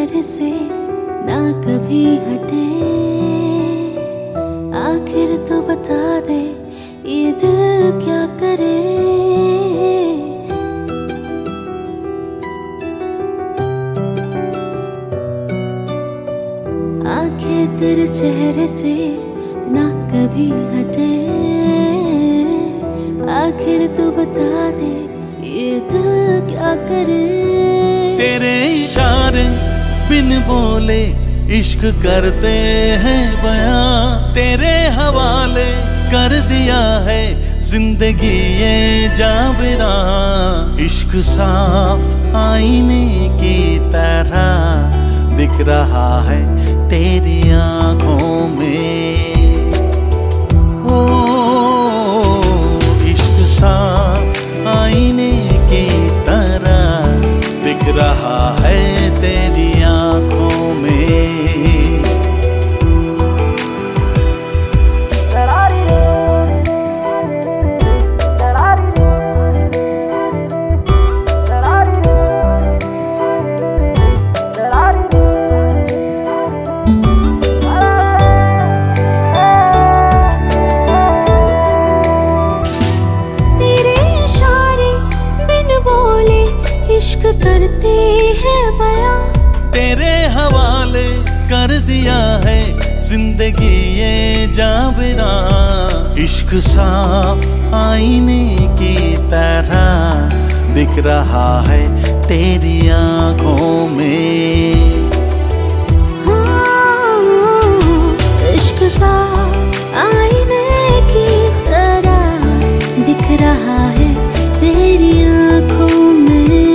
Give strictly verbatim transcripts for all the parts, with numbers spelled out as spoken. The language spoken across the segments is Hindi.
चेहरे से ना कभी हटे। आखिर तो बता दे ये दिल क्या करे। आंखें तेरे चेहरे से ना कभी हटे। आखिर तू बता दे ये दिल क्या करे। तेरे इशारे बिन बोले इश्क करते हैं बयां। तेरे हवाले कर दिया है जिंदगी ये जावेदा। इश्क साफ आईने की तरह दिख रहा है तेरी आंखों में। ओ इश्क साफ आईने की तरह दिख रहा है तेरी आंखों में। इश्क करते हैं बयां। तेरे हवाले कर दिया है जिंदगी ये जावेदा। इश्क साफ आईने की तरह दिख रहा है तेरी आंखों में। हाँ, इश्क साफ आईने की तरह दिख रहा है तेरी आंखों में।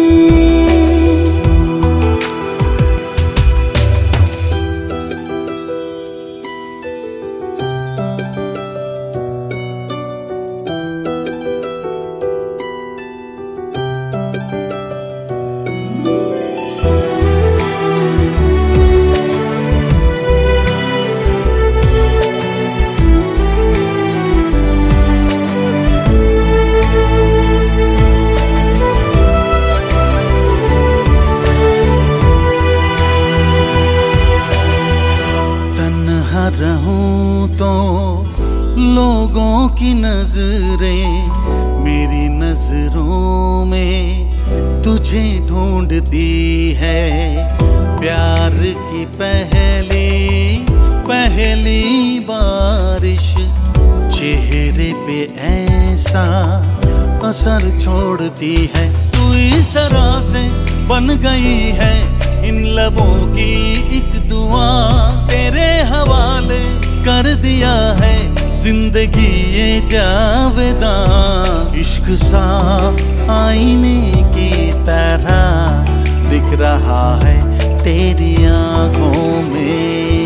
रहूं तो लोगों की नजरें मेरी नजरों में तुझे ढूंढती है। प्यार की पहली पहली बारिश चेहरे पे ऐसा असर छोड़ती है। तू इस तरह से बन गई है इन लबों की एक दुआ। तेरे हवाले कर दिया है जिंदगी ये जावेदा। इश्क साफ आईने की तरह दिख रहा है तेरी आंखों में।